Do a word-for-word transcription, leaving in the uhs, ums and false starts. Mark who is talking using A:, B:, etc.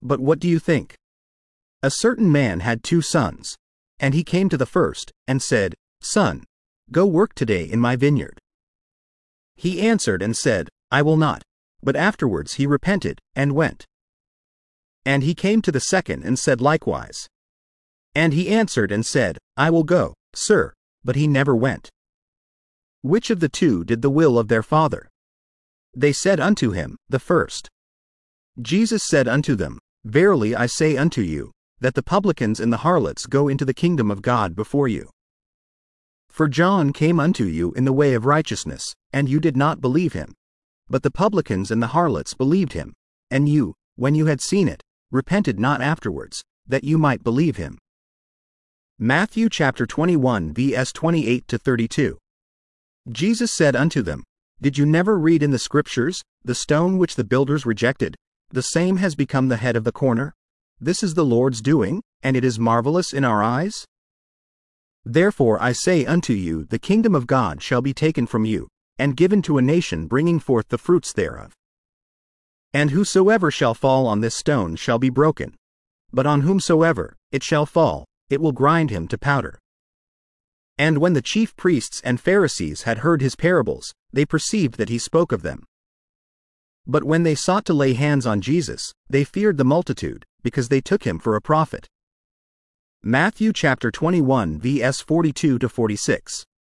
A: But what do you think? A certain man had two sons, and he came to the first, and said, Son, go work today in my vineyard. He answered and said, I will not. But afterwards he repented, and went. And he came to the second, and said likewise. And he answered and said, I will go, sir, but he never went. Which of the two did the will of their father? They said unto him, The first. Jesus said unto them, Verily I say unto you, that the publicans and the harlots go into the kingdom of God before you. For John came unto you in the way of righteousness, and you did not believe him. But the publicans and the harlots believed him, and you, when you had seen it, repented not afterwards, that you might believe him. Matthew chapter twenty-one verses twenty-eight to thirty-two. Jesus said unto them, Did you never read in the Scriptures, the stone which the builders rejected, the same has become the head of the corner? This is the Lord's doing, and it is marvelous in our eyes? Therefore I say unto you, the kingdom of God shall be taken from you, and given to a nation bringing forth the fruits thereof. And whosoever shall fall on this stone shall be broken. But on whomsoever it shall fall, it will grind him to powder. And when the chief priests and Pharisees had heard his parables, they perceived that he spoke of them. But when they sought to lay hands on Jesus, they feared the multitude, because they took him for a prophet. Matthew chapter twenty-one verses forty-two to forty-six.